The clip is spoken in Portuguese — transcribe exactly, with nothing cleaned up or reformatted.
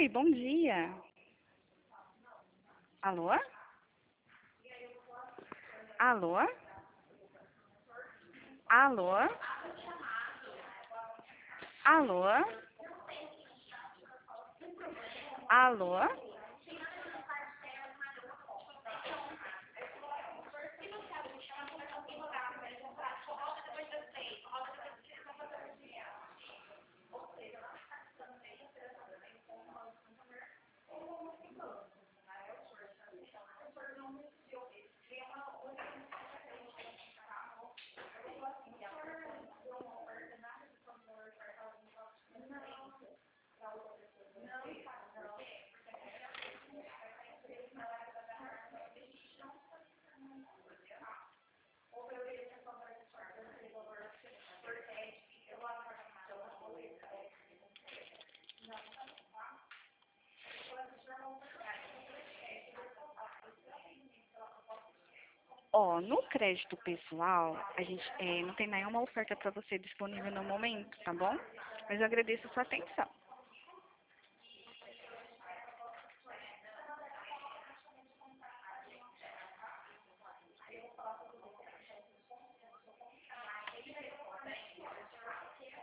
Oi, bom dia. Alô? Alô? Alô? Alô? Alô? Ó, no crédito pessoal, a gente é, não tem nenhuma oferta para você disponível no momento, tá bom? Mas eu agradeço a sua atenção.